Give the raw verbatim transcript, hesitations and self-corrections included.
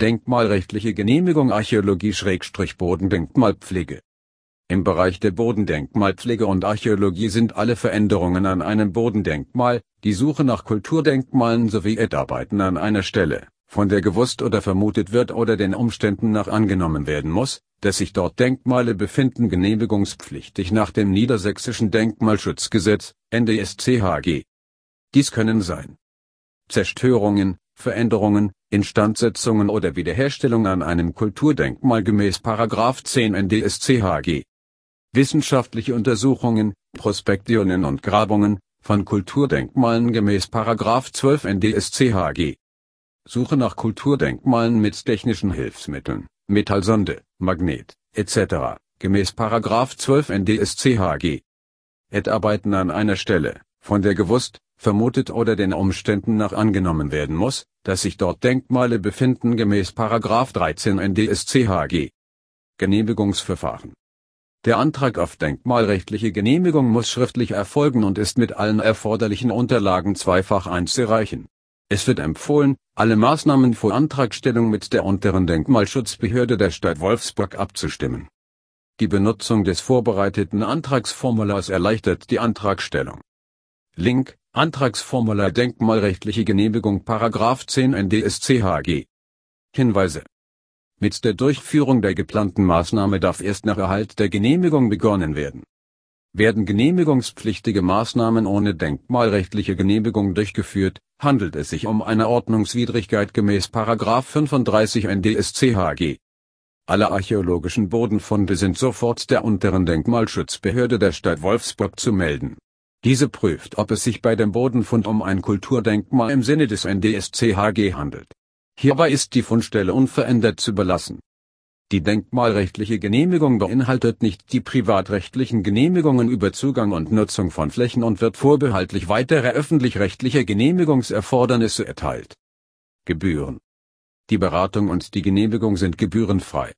Denkmalrechtliche Genehmigung Archäologie-Bodendenkmalpflege. Im Bereich der Bodendenkmalpflege und Archäologie sind alle Veränderungen an einem Bodendenkmal, die Suche nach Kulturdenkmalen sowie Erdarbeiten an einer Stelle, von der gewusst oder vermutet wird oder den Umständen nach angenommen werden muss, dass sich dort Denkmale befinden, genehmigungspflichtig nach dem Niedersächsischen Denkmalschutzgesetz, N D S C H G. Dies können sein: Zerstörungen, Veränderungen, Instandsetzungen oder Wiederherstellung an einem Kulturdenkmal gemäß Paragraph zehn N D S C H G. Wissenschaftliche Untersuchungen, Prospektionen und Grabungen von Kulturdenkmalen gemäß Paragraph zwölf N D S C H G. Suche nach Kulturdenkmalen mit technischen Hilfsmitteln, Metallsonde, Magnet, et cetera, gemäß Paragraph zwölf N D S C H G. Erdarbeiten an einer Stelle, von der gewusst, vermutet oder den Umständen nach angenommen werden muss, dass sich dort Denkmale befinden gemäß Paragraph dreizehn N D S C H G. Genehmigungsverfahren. Der Antrag auf denkmalrechtliche Genehmigung muss schriftlich erfolgen und ist mit allen erforderlichen Unterlagen zweifach einzureichen. Es wird empfohlen, alle Maßnahmen vor Antragstellung mit der unteren Denkmalschutzbehörde der Stadt Wolfsburg abzustimmen. Die Benutzung des vorbereiteten Antragsformulars erleichtert die Antragstellung. Link: Antragsformular Denkmalrechtliche Genehmigung Paragraph zehn N D S C H G. Hinweise: Mit der Durchführung der geplanten Maßnahme darf erst nach Erhalt der Genehmigung begonnen werden. Werden genehmigungspflichtige Maßnahmen ohne denkmalrechtliche Genehmigung durchgeführt, handelt es sich um eine Ordnungswidrigkeit gemäß Paragraph fünfunddreißig N D S C H G. Alle archäologischen Bodenfunde sind sofort der unteren Denkmalschutzbehörde der Stadt Wolfsburg zu melden. Diese prüft, ob es sich bei dem Bodenfund um ein Kulturdenkmal im Sinne des N D S C H G handelt. Hierbei ist die Fundstelle unverändert zu belassen. Die denkmalrechtliche Genehmigung beinhaltet nicht die privatrechtlichen Genehmigungen über Zugang und Nutzung von Flächen und wird vorbehaltlich weiterer öffentlich-rechtlicher Genehmigungserfordernisse erteilt. Gebühren. Die Beratung und die Genehmigung sind gebührenfrei.